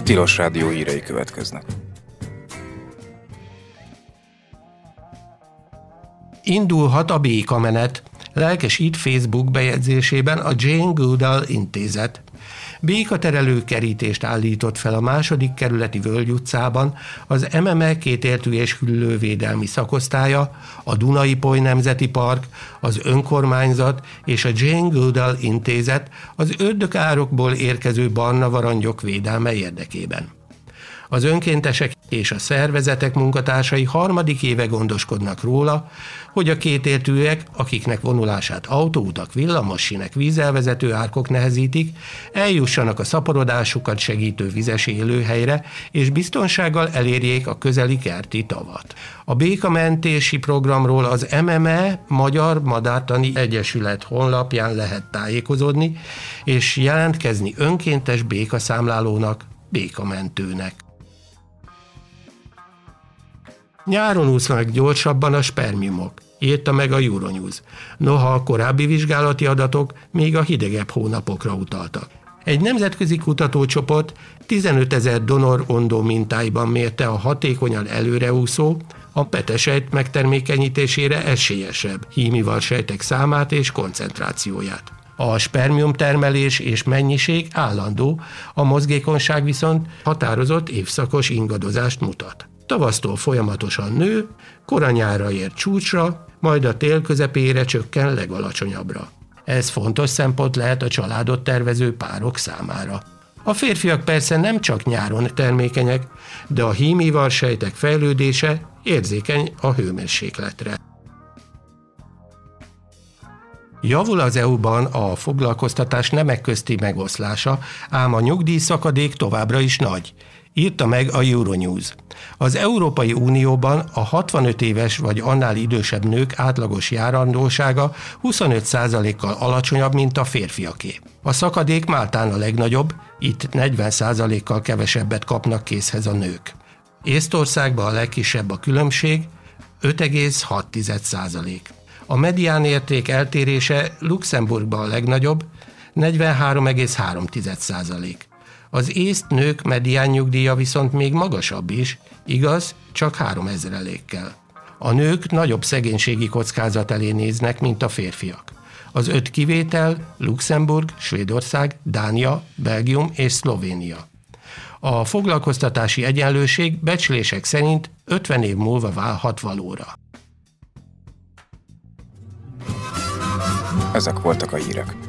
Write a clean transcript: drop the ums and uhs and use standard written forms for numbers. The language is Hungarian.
Tilos Rádió hírei következnek. Indulhat a békamenet, lelkesít Facebook bejegyzésében a Jane Goodall Intézet. Békaterelő kerítést állított fel a 2. kerületi Völgy utcában az MME kétértű és hüllővédelmi szakosztálya, a Duna-Ipoly Nemzeti Park, az önkormányzat és a Jane Goodall Intézet az ördögárokból érkező barna varangyok védelme érdekében. Az önkéntesek és a szervezetek munkatársai 3. éve gondoskodnak róla, hogy a kétértűek, akiknek vonulását autóutak, villamossinek, vízelvezető árkok nehezítik, eljussanak a szaporodásukat segítő vizes élőhelyre, és biztonsággal elérjék a közeli kerti tavat. A békamentési programról az MME Magyar Madártani Egyesület honlapján lehet tájékozódni, és jelentkezni önkéntes békaszámlálónak, békamentőnek. Nyáron úsznak gyorsabban a spermiumok, írta meg a Euronews. Noha a korábbi vizsgálati adatok még a hidegebb hónapokra utaltak. Egy nemzetközi kutatócsoport 15 000 donor ondó mintáiban mérte a hatékonyan előreúszó, a petesejt megtermékenyítésére esélyesebb hímival sejtek számát és koncentrációját. A spermiumtermelés és mennyiség állandó, a mozgékonyság viszont határozott évszakos ingadozást mutat. Tavasztól folyamatosan nő, kora nyárra ér csúcsra, majd a tél közepére csökken legalacsonyabbra. Ez fontos szempont lehet a családot tervező párok számára. A férfiak persze nem csak nyáron termékenyek, de a hímival sejtek fejlődése érzékeny a hőmérsékletre. Javul az EU-ban a foglalkoztatás nemek közti megoszlása, ám a nyugdíjszakadék továbbra is nagy, írta meg a Euronews. Az Európai Unióban a 65 éves vagy annál idősebb nők átlagos járandósága 25%-kal alacsonyabb, mint a férfiaké. A szakadék Máltán a legnagyobb, itt 40%-kal kevesebbet kapnak készhez a nők. Észtországban a legkisebb a különbség, 5,6%. A mediánérték eltérése Luxemburgban a legnagyobb, 43,3%. Az észt nők medián nyugdíja viszont még magasabb is, igaz, csak 3%-kel. A nők nagyobb szegénységi kockázat elé néznek, mint a férfiak. Az 5 kivétel Luxemburg, Svédország, Dánia, Belgium és Szlovénia. A foglalkoztatási egyenlőség becslések szerint 50 év múlva válhat valóra. Ezek voltak a hírek.